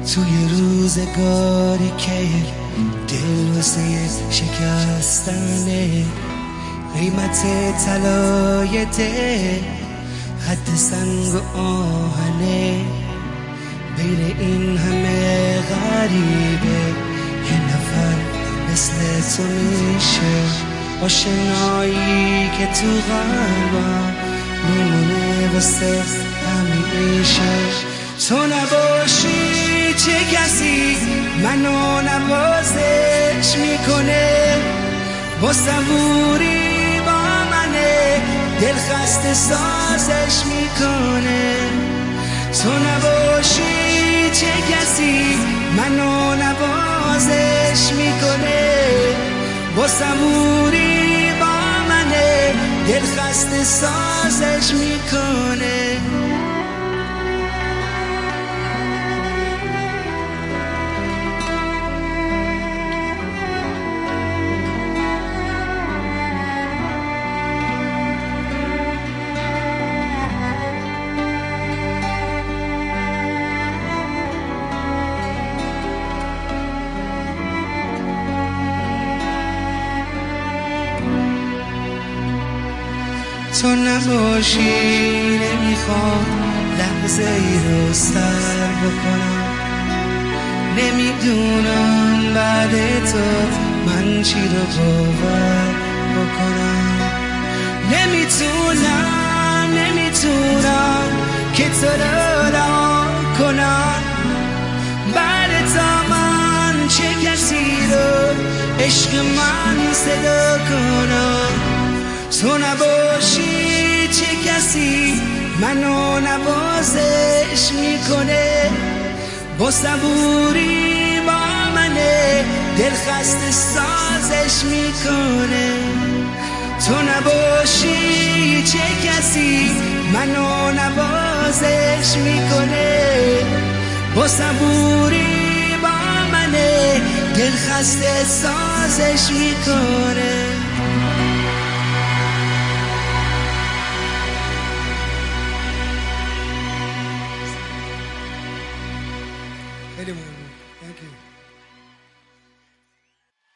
توی روزگاری که دل واسه شکستنه، قیمت طلای دل حد سنگ و آهنه. بین این همه غریبه یه نفر مثل تو میشه، آشنایی که تو قلبم میمونه واسه همیشه. تو نباشی چه کسی منو نوازش میکنه، با صبوری با منه دل خسته سازش میکنه. تو نباشی چه کسی منو نوازش میکنه، با صبوری با منه دل خسته سازش میکنه. تو نباشی نمیخوام لحظه ای رو سر بکنم، نمیدونم بعد تو من چی رو باور بکنم. نمیتونم که تو رو رها کنم، بعد تا من چه کسی رو عشق من صدا کنم. تو نباشی چه کسی منو نوازش میکنه، با صبوری با منه دل خسته سازش میکنه. تو نباشی چه کسی منو نوازش میکنه، با صبوری با منه دل خسته سازش میکنه. Thank you.